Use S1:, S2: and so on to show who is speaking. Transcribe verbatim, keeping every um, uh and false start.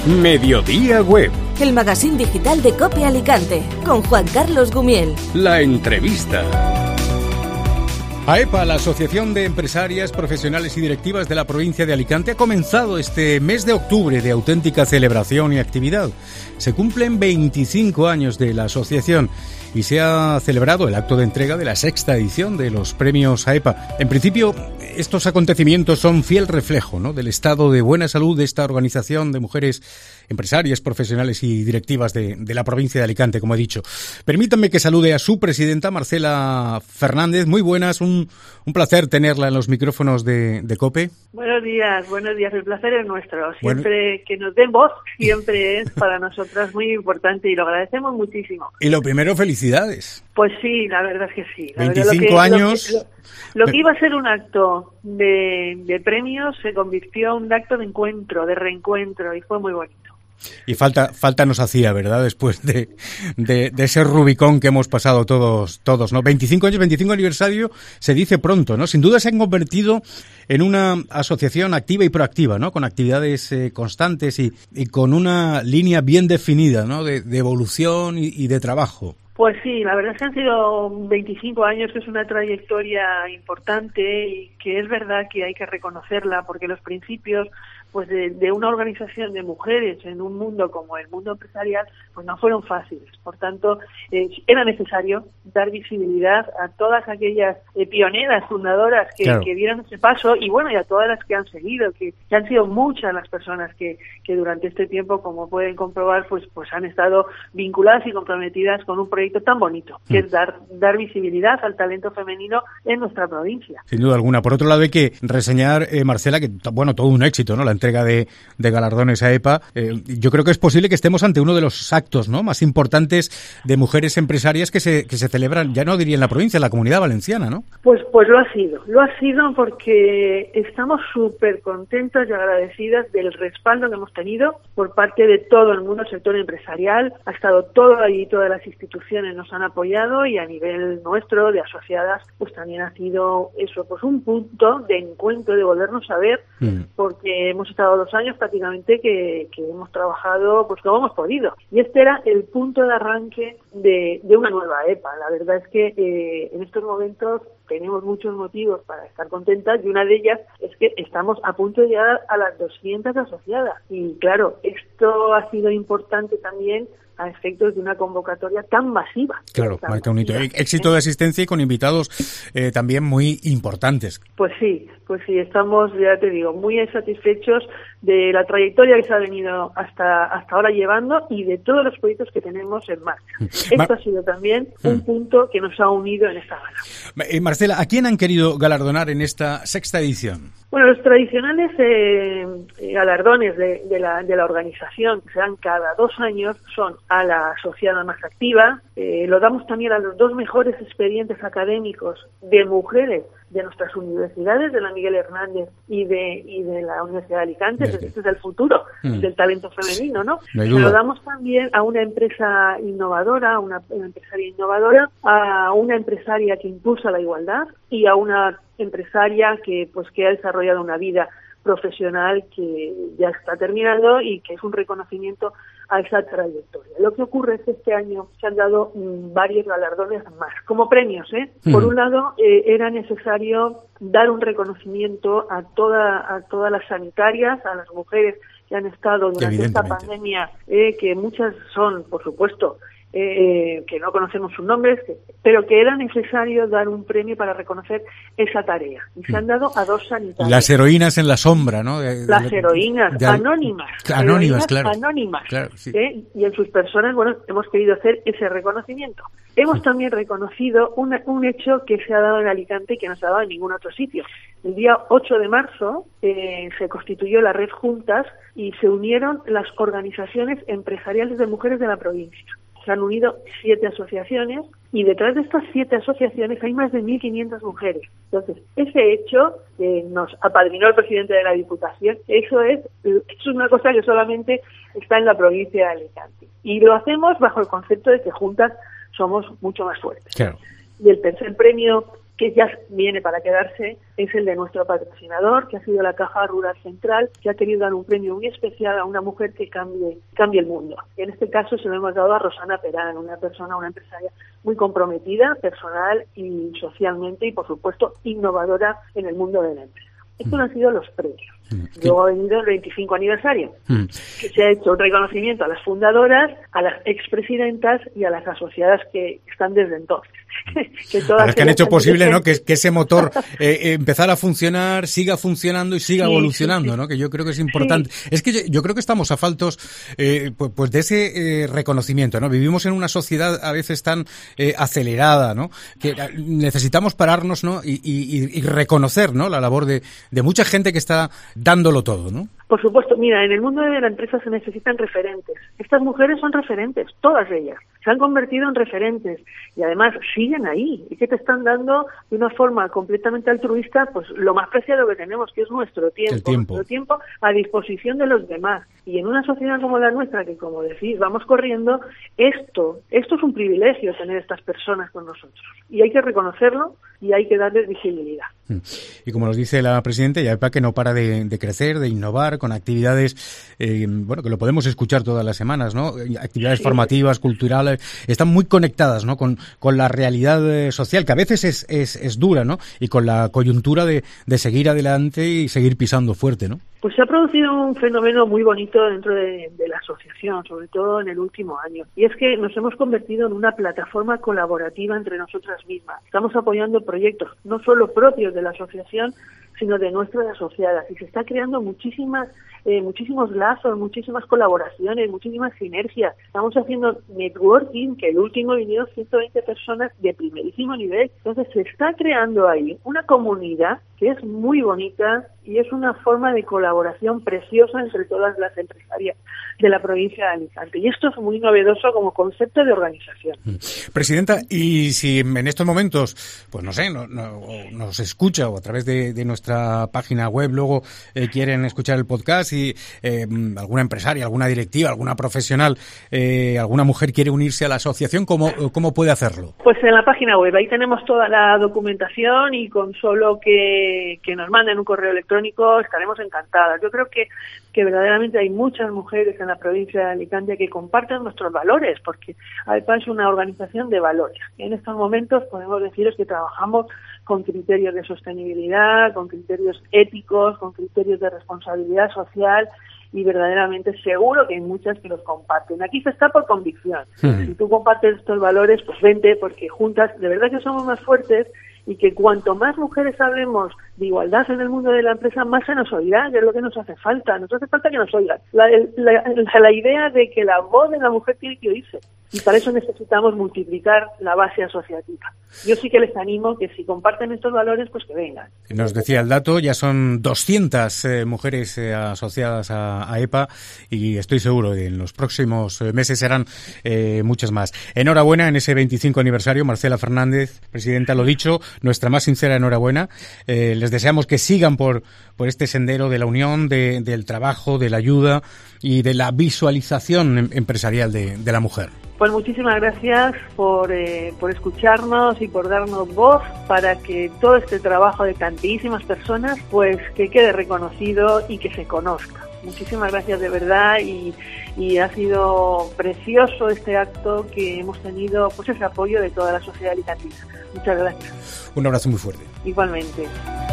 S1: Mediodía Web.
S2: El magazín digital de COPE Alicante, con Juan Carlos Gumiel.
S1: La entrevista.
S3: AEPA, la Asociación de Empresarias, Profesionales y Directivas de la provincia de Alicante, ha comenzado este mes de octubre de auténtica celebración y actividad. Se cumplen veinticinco años de la asociación y se ha celebrado el acto de entrega de la sexta edición de los premios AEPA. En principio, estos acontecimientos son fiel reflejo, ¿no?, del estado de buena salud de esta organización de mujeres empresarias, profesionales y directivas de, de la provincia de Alicante, como he dicho. Permítanme que salude a su presidenta, Marcela Fernández. Muy buenas, un, un placer tenerla en los micrófonos de, de COPE.
S4: Buenos días, buenos días. El placer es nuestro. Siempre bueno, que nos den voz, siempre es para nosotras muy importante y lo agradecemos muchísimo.
S3: Y lo primero, felicidades.
S4: Pues sí, la verdad es que sí. La
S3: veinticinco
S4: verdad, lo que,
S3: años.
S4: Lo que, lo, lo que iba a ser un acto de, de premios se convirtió en un acto de encuentro, de reencuentro, y fue muy bonito.
S3: Y falta falta nos hacía, ¿verdad?, después de, de, de ese Rubicón que hemos pasado todos, todos, ¿no? veinticinco años, veinticinco aniversario, se dice pronto, ¿no? Sin duda se han convertido en una asociación activa y proactiva, ¿no?, con actividades eh, constantes y, y con una línea bien definida, ¿no?, de, de evolución y, y de trabajo.
S4: Pues sí, la verdad es que han sido veinticinco años, que es una trayectoria importante y que es verdad que hay que reconocerla, porque los principios pues de, de una organización de mujeres en un mundo como el mundo empresarial pues no fueron fáciles. Por tanto, eh, era necesario dar visibilidad a todas aquellas eh, pioneras, fundadoras que, claro. que dieron ese paso, y bueno, y a todas las que han seguido, que, que han sido muchas las personas que, que durante este tiempo, como pueden comprobar, pues pues han estado vinculadas y comprometidas con un proyecto tan bonito, que mm. es dar dar visibilidad al talento femenino en nuestra provincia.
S3: Sin duda alguna. Por otro lado, hay que reseñar, eh, Marcela, que bueno, todo un éxito, ¿no?, la entrega de, de galardones a AEPA. Eh, yo creo que es posible que estemos ante uno de los actos, ¿no?, más importantes de mujeres empresarias que se que se celebran, ya no diría en la provincia, en la Comunidad Valenciana, ¿no?
S4: Pues pues lo ha sido, lo ha sido porque estamos súper contentas y agradecidas del respaldo que hemos tenido por parte de todo el mundo, el sector empresarial. Ha estado todo allí, todas las instituciones nos han apoyado, y a nivel nuestro, de asociadas, pues también ha sido eso, pues un punto de encuentro, de volvernos a ver, mm. porque hemos estado dos años prácticamente que, que hemos trabajado pues como hemos podido, y este era el punto de arranque de, de una nueva AEPA. La verdad es que eh, en estos momentos tenemos muchos motivos para estar contentas, y una de ellas es que estamos a punto de llegar a las doscientas asociadas, y claro, esto ha sido importante también a efectos de una convocatoria tan masiva.
S3: Claro, marca un hito. Éxito de asistencia y con invitados eh, también muy importantes.
S4: Pues sí, pues sí, estamos, ya te digo, muy satisfechos de la trayectoria que se ha venido hasta hasta ahora llevando y de todos los proyectos que tenemos en marcha. Esto Mar- ha sido también un mm. punto que nos ha unido en esta gala.
S3: Eh, Marcela, ¿a quién han querido galardonar en esta sexta edición?
S4: Bueno, los tradicionales eh, galardones de, de, la, de la organización, que se dan cada dos años, son a la asociada más activa. Eh, lo damos también a los dos mejores expedientes académicos de mujeres de nuestras universidades, de la Miguel Hernández y de y de la Universidad de Alicante. Este es el futuro mm. del talento femenino, ¿no?
S3: No hay
S4: duda. Lo damos también a una empresa innovadora, a una, una empresaria innovadora, a una empresaria que impulsa la igualdad, y a una empresaria que pues que ha desarrollado una vida profesional que ya está terminando y que es un reconocimiento a esa trayectoria. Lo que ocurre es que este año se han dado mmm, varios galardones más, como premios, ¿eh? Mm. Por un lado, eh, era necesario dar un reconocimiento a toda a todas las sanitarias, a las mujeres que han estado durante esta pandemia, eh, que muchas son, por supuesto, Eh, que no conocemos sus nombres, que, pero que era necesario dar un premio para reconocer esa tarea. Y se han dado a dos sanitarias.
S3: Las heroínas en la sombra, ¿no? De,
S4: Las
S3: de,
S4: heroínas,
S3: de,
S4: anónimas.
S3: Anónimas, claro.
S4: Anónimas.
S3: Claro, sí.
S4: ¿eh? Y en sus personas, bueno, hemos querido hacer ese reconocimiento. Hemos sí. también reconocido una, un hecho que se ha dado en Alicante y que no se ha dado en ningún otro sitio. El día ocho de marzo eh, se constituyó la red Juntas y se unieron las organizaciones empresariales de mujeres de la provincia. Se han unido siete asociaciones, y detrás de estas siete asociaciones hay más de mil quinientas mujeres. Entonces, ese hecho que eh, nos apadrinó el presidente de la Diputación, eso es, es una cosa que solamente está en la provincia de Alicante. Y lo hacemos bajo el concepto de que juntas somos mucho más fuertes.
S3: Claro.
S4: Y el tercer premio que ya viene para quedarse, es el de nuestro patrocinador, que ha sido la Caja Rural Central, que ha querido dar un premio muy especial a una mujer que cambie, cambie el mundo. Y en este caso se lo hemos dado a Rosana Perán, una persona, una empresaria muy comprometida, personal y socialmente, y por supuesto innovadora en el mundo de la empresa. Estos han sido los premios. Luego ha venido el veinticinco aniversario, que se ha hecho un reconocimiento a las fundadoras, a las expresidentas y a las asociadas que están desde entonces.
S3: que todas a las que han hecho posible, ¿no?, que, que ese motor eh, empezara a funcionar, siga funcionando y siga sí, evolucionando, sí, sí. ¿no? Que yo creo que es importante. Sí. Es que yo, yo creo que estamos a faltos eh, pues, pues de ese eh, reconocimiento, ¿no? Vivimos en una sociedad a veces tan eh, acelerada, ¿no? Que necesitamos pararnos, ¿no? Y, y, y reconocer, ¿no?, la labor de, de mucha gente que está dándolo todo, ¿no?
S4: Por supuesto, mira, en el mundo de la empresa se necesitan referentes. Estas mujeres son referentes, todas ellas. Se han convertido en referentes y además siguen ahí y que te están dando de una forma completamente altruista pues lo más preciado que tenemos, que es nuestro tiempo,
S3: El tiempo.
S4: nuestro tiempo a disposición de los demás. Y en una sociedad como la nuestra, que como decís, vamos corriendo, esto, esto es un privilegio tener estas personas con nosotros. Y hay que reconocerlo y hay que darles visibilidad.
S3: Y como nos dice la presidenta, YAEPA que no para de, de crecer, de innovar con actividades, eh, bueno, que lo podemos escuchar todas las semanas, ¿no? Actividades sí. formativas, culturales, están muy conectadas, ¿no? Con, con la realidad social, que a veces es, es, es dura, ¿no? Y con la coyuntura de, de seguir adelante y seguir pisando fuerte, ¿no?
S4: Pues se ha producido un fenómeno muy bonito dentro de, de la asociación, sobre todo en el último año. Y es que nos hemos convertido en una plataforma colaborativa entre nosotras mismas. Estamos apoyando proyectos no solo propios de la asociación, sino de nuestras asociadas. Y se está creando muchísimas, eh, muchísimos lazos, muchísimas colaboraciones, muchísimas sinergias. Estamos haciendo networking, que el último vinieron ciento veinte personas de primerísimo nivel. Entonces se está creando ahí una comunidad que es muy bonita y es una forma de colaboración preciosa entre todas las empresarias de la provincia de Alicante. Y esto es muy novedoso como concepto de organización.
S3: Presidenta, y si en estos momentos, pues no sé, no, no, nos escucha o a través de, de nuestra página web luego eh, quieren escuchar el podcast y eh, alguna empresaria, alguna directiva, alguna profesional, eh, alguna mujer quiere unirse a la asociación, ¿cómo, ¿cómo puede hacerlo?
S4: Pues en la página web, ahí tenemos toda la documentación y con solo que, que nos manden un correo electrónico estaremos encantadas. Yo creo que, que verdaderamente hay muchas mujeres en la provincia de Alicante que comparten nuestros valores, porque AEPA es una organización de valores. Y en estos momentos podemos deciros que trabajamos con criterios de sostenibilidad, con criterios éticos, con criterios de responsabilidad social y verdaderamente seguro que hay muchas que los comparten. Aquí se está por convicción. Sí. Si tú compartes estos valores, pues vente, porque juntas de verdad que somos más fuertes y que cuanto más mujeres hablemos de igualdad en el mundo de la empresa, más se nos oirá, que es lo que nos hace falta. Nos hace falta que nos oigan. La, la, la, la idea de que la voz de la mujer tiene que oírse. Y para eso necesitamos multiplicar la base asociativa. Yo sí que les animo que si comparten estos valores, pues que vengan.
S3: Nos decía el dato, ya son doscientas eh, mujeres eh, asociadas a, a EPA y estoy seguro que en los próximos meses serán eh, muchas más. Enhorabuena en ese veinticinco aniversario, Marcela Fernández, presidenta, lo dicho, nuestra más sincera enhorabuena. Eh, les deseamos que sigan por, por este sendero de la unión, de, del trabajo, de la ayuda y de la visualización empresarial de, de la mujer.
S4: Pues muchísimas gracias por, eh, por escucharnos y por darnos voz para que todo este trabajo de tantísimas personas pues que quede reconocido y que se conozca. Muchísimas gracias de verdad y, y ha sido precioso este acto que hemos tenido pues ese apoyo de toda la sociedad alicantina. Muchas gracias.
S3: Un abrazo muy fuerte.
S4: Igualmente.